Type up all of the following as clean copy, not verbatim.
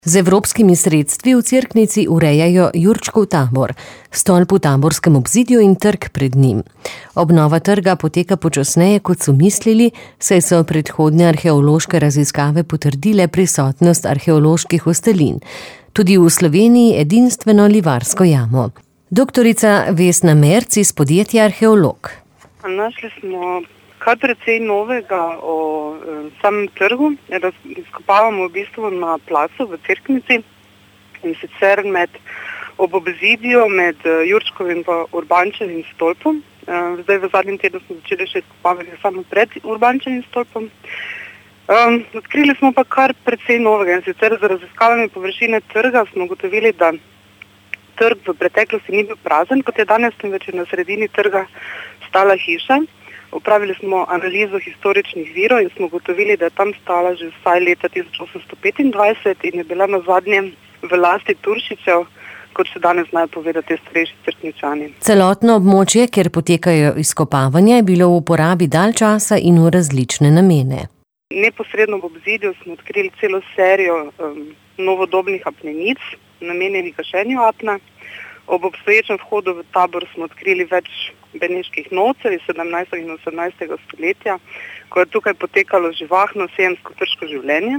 Z evropskimi sredstvi v Cerknici urejajo Jurčkov tabor, stolp v taborskem obzidju in trg pred njim. Obnova trga poteka počasneje, kot so mislili, saj so predhodne arheološke raziskave potrdile prisotnost arheoloških ostalin. Tudi v Sloveniji edinstveno livarsko jamo. Doktorica Vesna Merc iz podjetja Arheolog. Našli smo kar precej novega o samem trgu. Izkopavamo v bistvu na placu v Cerknici in sicer ob obzidju med Jurčkovim in Urbančevim stolpom. Zdaj v zadnjem tednu smo začeli še izkopavati samo pred Urbančevim stolpom. Odkrili smo pa kar precej novega in sicer z raziskavami površine trga smo ugotovili, da trg v preteklosti ni bil prazen, kot je danes, temveč je na sredini trga stala hiša. Upravili smo analizo historičnih virov in smo ugotovili, da je tam stala že vsaj leta 1825 in je bila nazadnje v lasti Turšičev, kot še danes znajo povedati starejši Cerkničani. Celotno območje, kjer potekajo izkopavanja, je bilo v uporabi dalj časa in v različne namene. Neposredno v obzidju smo odkrili celo serijo novodobnih apnenic, namenjenih gašenju apna. Ob obstoječem vhodu v tabor smo odkrili več beneških novcev iz 17. in 18. stoletja, ko je tukaj potekalo živahno sejemsko-trško življenje.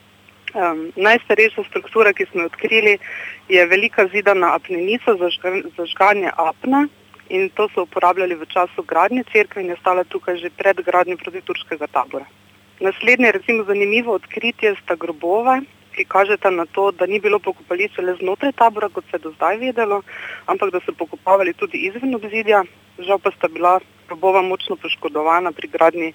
Najstarejša struktura, ki smo jo odkrili, je velika zidana apnenica za žganje apna in to so uporabljali v času gradnje cerkve in je stala tukaj že pred gradnjo protiturškega tabora. Naslednje, recimo zanimivo odkritje, sta grobova, ki kažeta na to, da ni bilo pokopališče le znotraj tabora, kot se je do zdaj vedelo, ampak da so pokopavali tudi izven obzidja. Žal pa sta bila grobova močno poškodovana pri gradnji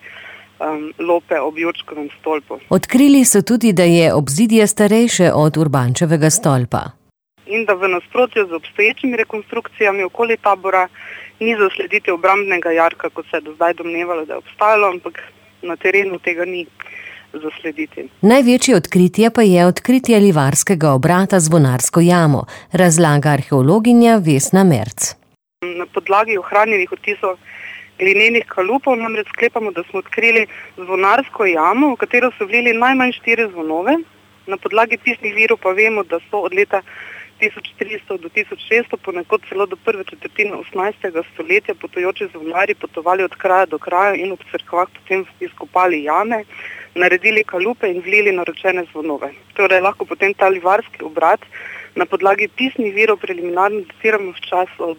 lope ob Jurčkovem stolpu. Odkrili so tudi, da je obzidje starejše od Urbančevega stolpa. In da v nasprotju z obstoječimi rekonstrukcijami okoli tabora ni zaslediti obrambnega jarka, kot se je do zdaj domnevalo, da je obstajalo, ampak na terenu tega ni zaslediti. Največje odkritje pa je odkritje livarskega obrata Zvonarsko jamo, razlaga arheologinja Vesna Merc. Na podlagi ohranjenih odtisov glinenih kalupov namreč sklepamo, da smo odkrili Zvonarsko jamo, v katero so vlili najmanj 4 zvonove. Na podlagi pisnih virov pa vemo, da so od leta 1300 do 1600, ponekod celo do prve četrtine 18. stoletja potujoči zvonarji potovali od kraja do kraja in ob cerkvah potem izkopali jame, naredili kalupe in vlili naročene zvonove. Torej lahko potem ta livarski obrat na podlagi pisnih virov preliminarno datiramo v čas od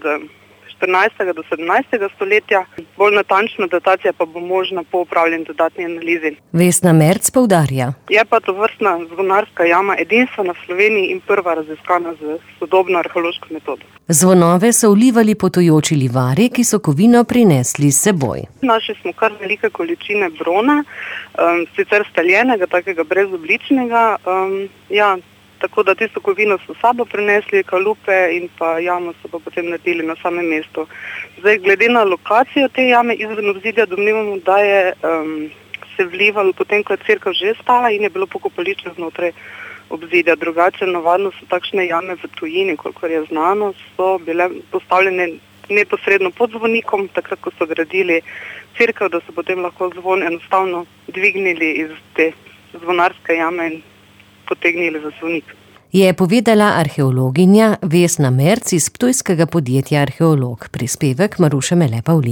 14. do 17. stoletja. Bolj natančna datacija pa bo možna po opravljeni dodatni analizi. Vesna Merc poudarja. Je pa tovrstna zvonarska jama edinstvena v Sloveniji in prva raziskana z sodobno arheološko metodo. Zvonove so vlivali potujoči livarji, ki so kovino prinesli s seboj. Našli smo kar velike količine brona, sicer staljenega, takega brezobličnega, tako da tisto kovino so sabo prinesli, kalupe in pa jamo so pa potem naredili na samem mestu. Zdaj, glede na lokacijo te jame izven obzidja domnevamo, da je se vlivalo potem, ko je cerkev že stala in je bilo pokopališče znotraj obzidja. Drugače, navadno so takšne jame v tujini, kolikor je znano, so bile postavljene neposredno pod zvonikom, takrat, ko so gradili cerkev, da so potem lahko zvon enostavno dvignili iz te zvonarske jame in potegnili za zvonik. Je povedala arheologinja Vesna Merc iz ptujskega podjetja Arheolog. Prispevek Maruše Mele Pavlin.